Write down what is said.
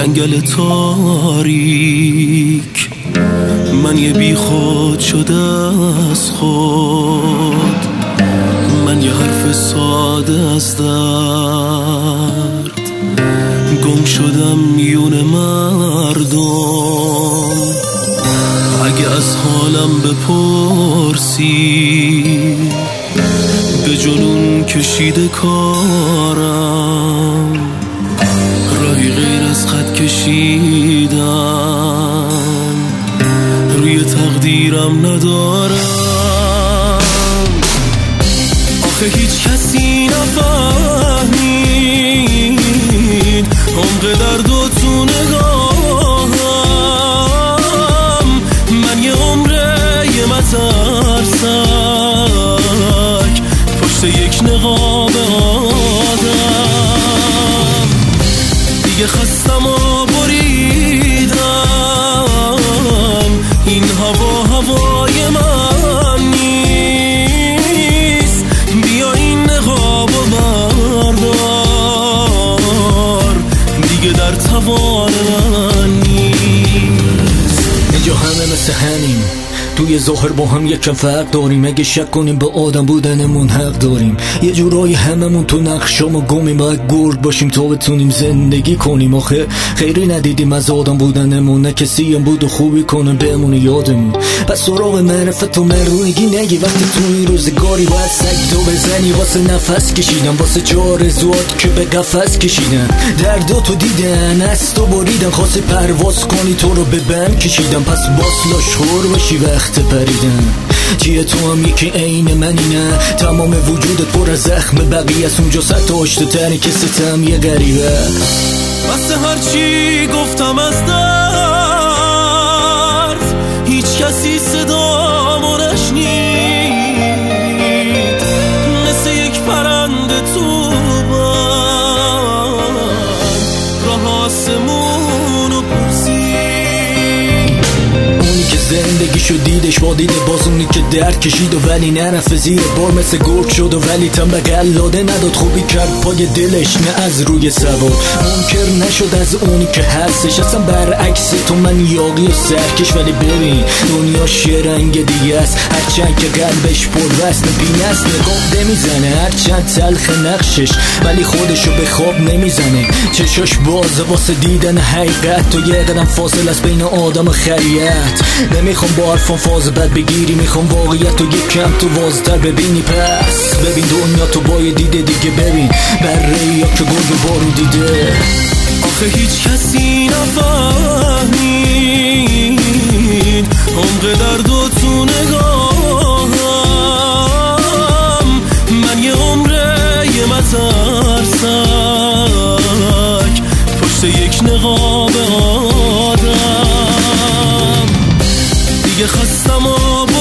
جنگل تاریک، من یه بی خود شده از خود، من یه حرف ساده از درد، گم شدم میون مردم. اگه از حالم بپرسی به جنون کشیده کارم، راهی غیر از خط کشیدن روی تقدیرم ندارم. آخه هیچ کسی نفهمید عمق درد و تو نگاهم، من یه عمره یه مترسک پشت یک نقاب آدم. دیگه خستم و بریدم، این هوا هوای من نیست، بیا این نقاب و بردار، دیگه در توان من نیست. اینجا همه مثل همین، توی ظاهر با هم یکم فرق داریم، اگه شک کنیم به آدم بودنمون حق داریم. یه جورایی هممون تو نقشامو گمیم، باید گرگ باشیم تا بتونیم زندگی کنیم. آخه خیری ندیدیم از آدم بودنمون، نه کسی هم بود و خوبی کنه بمونه یادمون. پس سراغ معرفت و مردونگی نگی، وقتی تو این روزگاری باید سگ تو بزنی. واسه نفس کشیدن، واسه جارزوات که به قفس کشیدن، درداتو دیدن از تو بریدن، خواستی پرواز کنی تو رو به بند کشیدن. پس باس لاشخور باشی وقت پریدن. چیه تو هم یکی عین منی؟ نه، تمام وجودت پر از زخم بقیه است، اونجا صد تا آشته تری که ستم یه غریبه. بس هرچی گفتم از درد، هیچ کسی صدامو نشنید، مثل یک پرنده تو بند راه آسمونو پرسید. اونی که زندگیشو دیدش با دید باز، اونی که درد کشید و ولی نرفت زیر بار، مثل گرگ شد و ولی تن به قلاده نداد، خوبی کرد پای دلش نه از روی سوار. منکر نشد از اونی که هستش، اصلا برعکس تو من یاقی و سرکش. ولی ببین دنیاش یه رنگ دیگه است، هرچند که قلبش پر وزن بینه است. نگاه نمیزنه هرچند تلخ نقشش، ولی خودشو به خواب نمیزنه. چشاش بازه واسه دیدن حقیقت، تو یه قدم فاصل از بین آدم و خریت. نمیخوام با حرفان فاز بد بگیری، میخوام واقعیت تو یک کم تو وازتر ببینی. پس ببین دنیا تو با یه دیده دیگه، ببین بره یا که گرگ بارون دیده. آخه هیچ کسی نفهمید عمق درد و تو نگاهم، من یه عمره یه مترسک پشت یک نقاب آدم. دیگه خستم و